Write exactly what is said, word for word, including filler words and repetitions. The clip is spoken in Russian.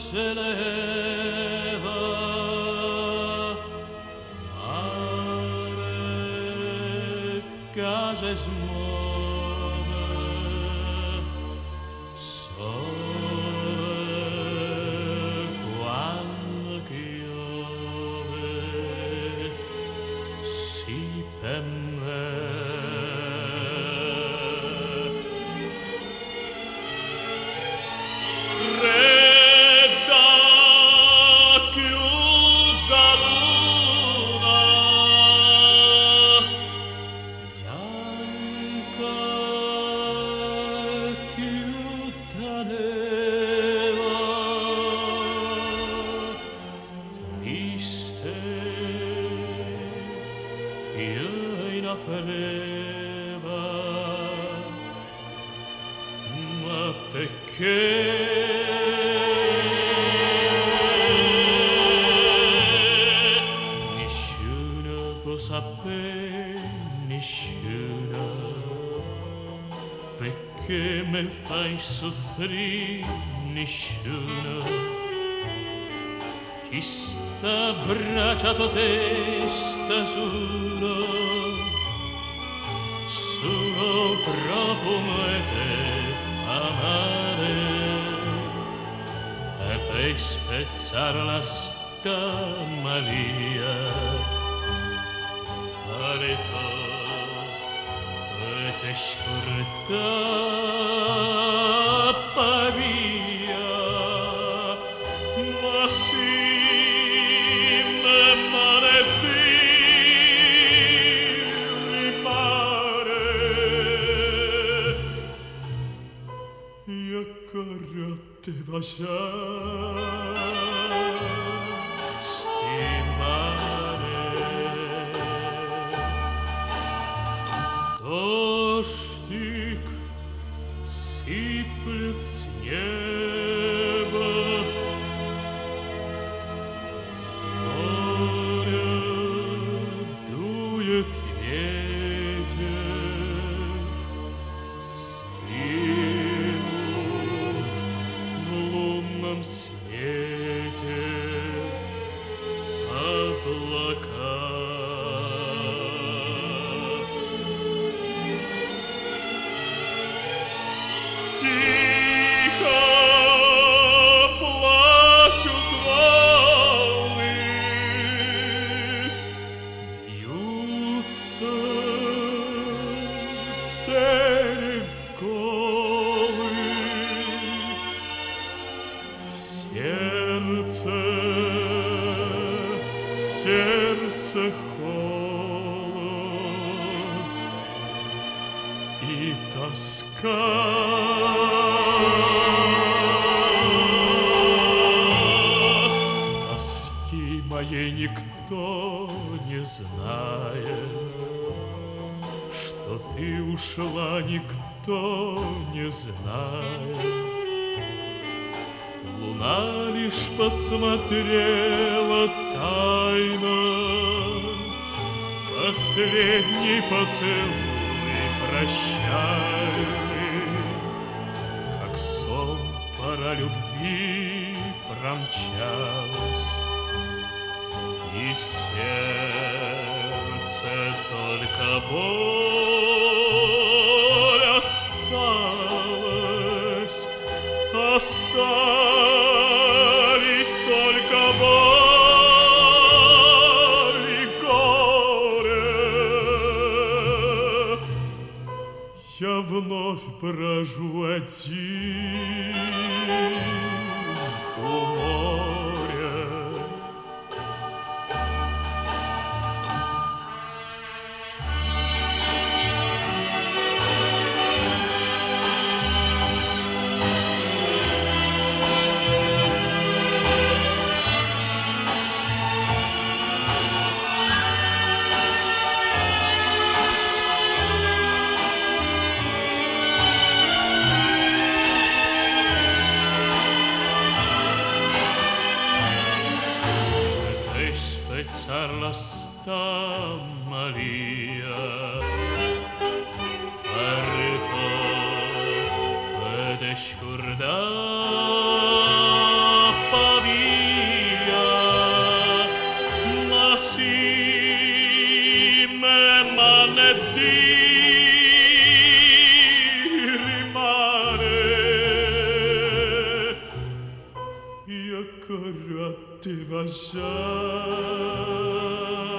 s'eleva, mare, case smuove, sole quando piove, sì per me. Ma perché nessuno può sapere, nessuno, perché mi fai soffrire, nessuno. Chi sta abbracciato te sta solo, solo proprio me te amare, e per spezzare la sta malia, parità, e te scordare via, ma sì, me maledetti. Te baciar, stimare, дождик сыплет с неба, с моря дует ветер, свете облака. Тихо плачут волны, бьются берег голый. Сердце, сердце холод и тоска. Тоски моей никто не знает, что ты ушла, никто не знает. Луна лишь подсмотрела тайно последний поцелуй прощальный, как сон пора любви промчалась, и в сердце только боль осталась, остались только боль и горе. Я вновь брожу один у моря. di rimane io ancora ti vasciare